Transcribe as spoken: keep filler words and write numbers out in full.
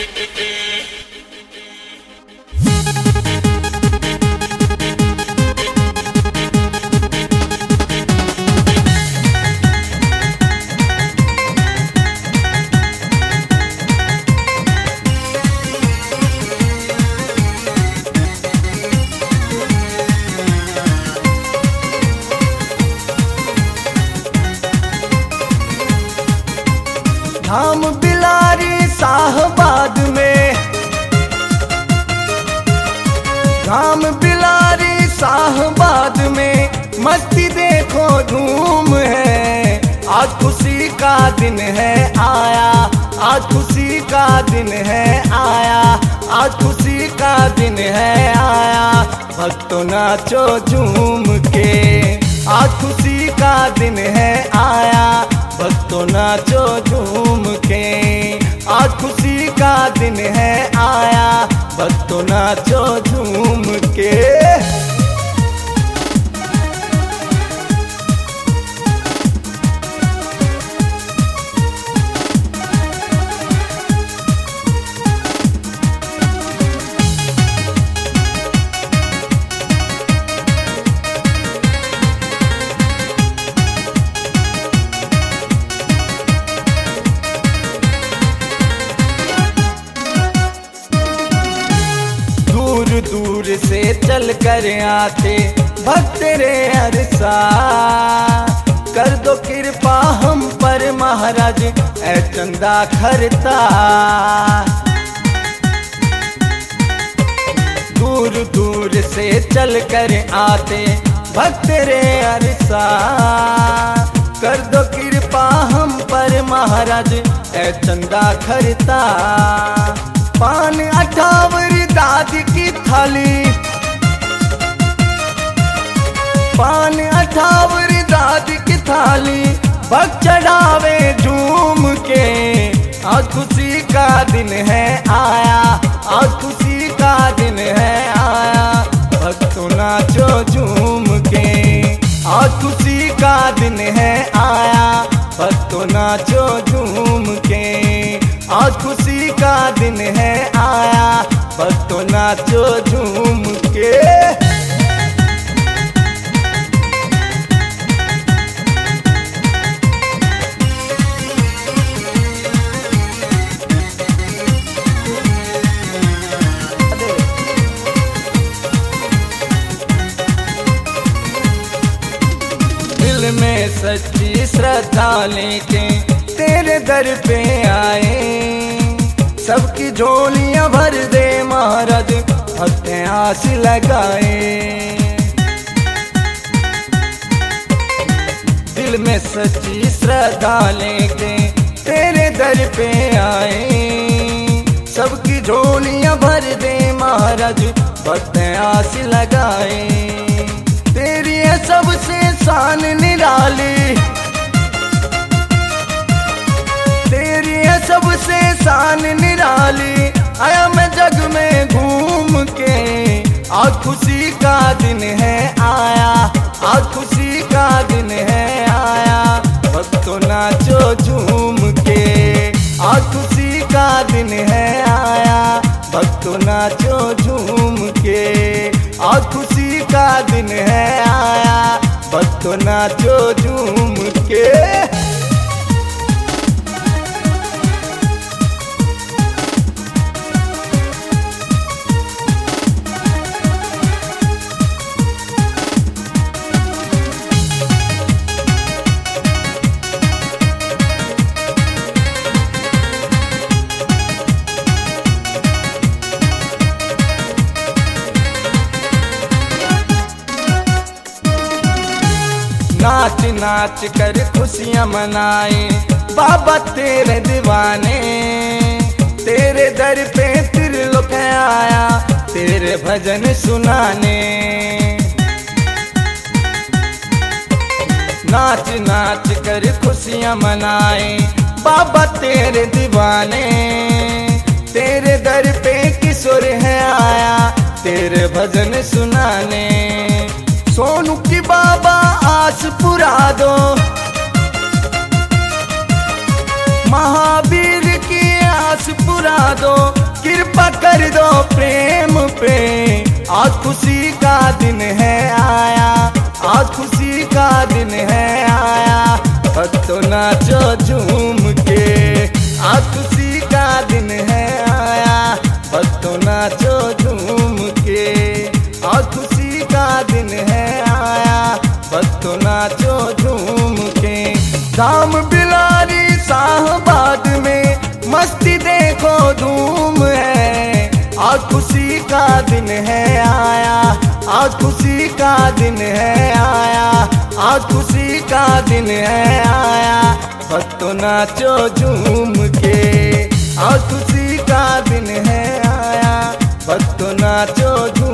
धाम बिलारी साहबाद में, धाम बिलारी साहबाद में मस्ती देखो धूम है। आज खुशी का दिन है आया, आज खुशी का दिन है आया, आज खुशी का दिन है आया। भक्तों नाचो झूम के, आज खुशी का दिन है आया। भक्तों नाचो झूम के, आज खुशी का दिन है आया। भक्तों नाचो झूम के। दूर दूर से चल कर आते भक्त रे अरसा, कर दो कृपा हम पर महाराज ऐ चंदा खरता। दूर दूर से चल कर आते भक्त रे अरसा, कर दो कृपा हम पर महाराज ऐ चंदा खरता। पान अठावर दादी की थाली, पान अठावर दादी की थाली भक्त चढ़ावे झूम के। आज खुशी का दिन है आया, आज खुशी का दिन है आया। भक्तों नाचो झूम के, आज खुशी का दिन है आया। भक्तों नाचो झूम के, आज खुशी का दिन है आया। भक्तों नाचो झूम के। दिल में सच्ची श्रद्धा लेके तेरे दर पे आए, सबकी झोलियां भर दे महाराज भक्त आस लगाए। दिल में सच्ची श्रद्धा लेके तेरे दर पे आए, सबकी झोलियां भर दे महाराज भक्त आस लगाए। तेरी है सबसे शान निराली, तेरी है सबसे शान निराली। आया मैं जग में घूम के, आज खुशी का दिन है आया, आज खुशी का दिन है आया। भक्तों नाचो झूम के, आज खुशी का दिन है आया। भक्तों नाचो झूम के, आज खुशी का दिन है आया। भक्तों नाचो झूम के। नाच नाच कर खुशियां मनाए बाबा तेरे दीवाने। तेरे दर पे त्रिलोक आया तेरे भजन सुनाने। नाच नाच कर खुशियां मनाए बाबा तेरे दीवाने। तेरे दर पे किशोर है आया तेरे भजन सुनाने। सोनू की बाबा आस पुरा दो, महावीर की आस पुरा दो। कृपा कर दो प्रेम पे, आज खुशी का दिन है आया, आज खुशी का दिन है आया। भक्तों नाचो झूम के, आज खुशी का दिन है आया। भक्तों नाचो झूम के, आज खुशी का दिन है आया। भक्तों नाचो झूम के। धाम बिलारी शाहबाद में मस्ती देखो धूम है, आज खुशी का दिन है आया, आज खुशी का दिन है आया, आज खुशी का दिन है आया। भक्तों नाचो झूम के, आज खुशी का दिन है आया। भक्तों नाचो झूम